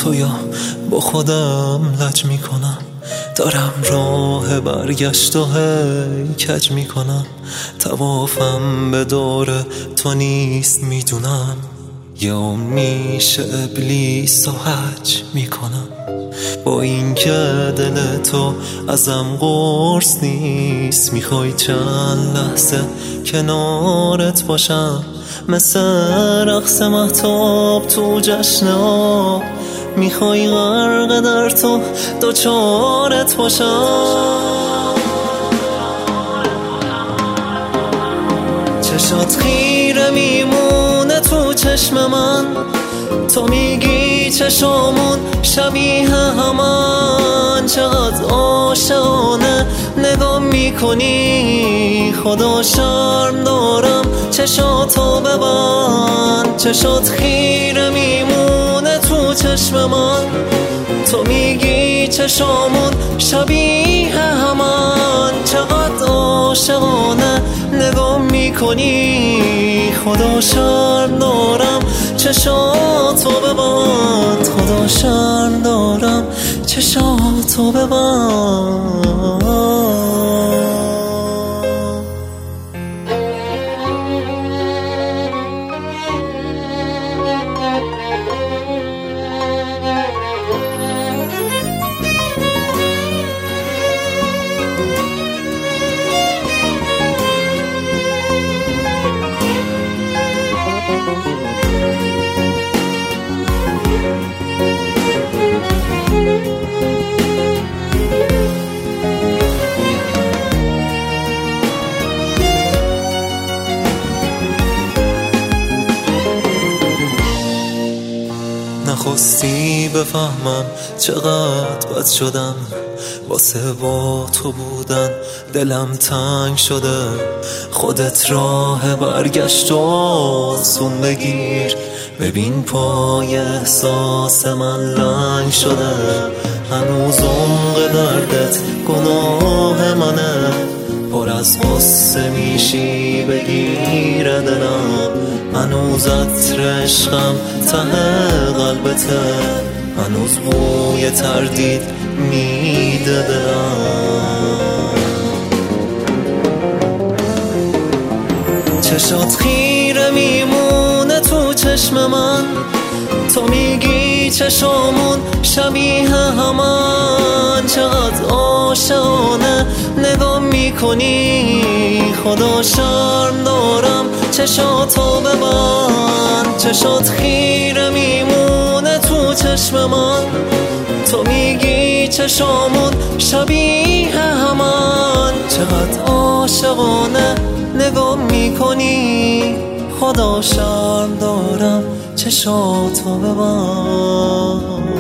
تو یا با خودم لج میکنم، دارم راه برگشت و هی کج میکنم، طوافم به دور تو نیست میدونم، یا میشه ابلیس و حج میکنم. با اینکه دل تو ازم قرص نیست، میخوای چند لحظه کنارت باشم، مثل رقص مهتاب تو جشن آب، میخوای غرق در تو دوچارت باشم. چشات خیره میمونه تو چشم من، تو میگی چشامون شبیه همان، چقدر عاشقانه نگاه میکنی، خدا شرم دارم چشاتو ببند. چشات خیره میمونه تو چشم من، تو میگی چشامون شبیه همان، چقدر عاشقانه نگاه میکنی، خدا شرم دارم چشاتو ببند، خدا شرم دارم چشاتو ببند. نخواستی بفهمم چقدر بد شدم، واسه با تو بودن دلم تنگ شده، خودت راه برگشت و آسون بگیر، ببین پای احساس من لنگ شده، هنوز عمق دردت گناه منه، پر از غصه میشی بگیره دلم، هنوز عطر عشقم ته قلبته، هنوز بوی تردید میده دلم. چشات خیره میمونه تو چشم من، تو میگی چشامون شبیه همان، چقدر عاشقانه نگاه میکنی، خدا شرم دارم چشاتو ببند. چشات خیره میمونه تو چشم من، تو میگی چشامون شبیه همان، چقدر عاشقانه نگاه میکنی، خدا شرم دارم چشاتو ببند.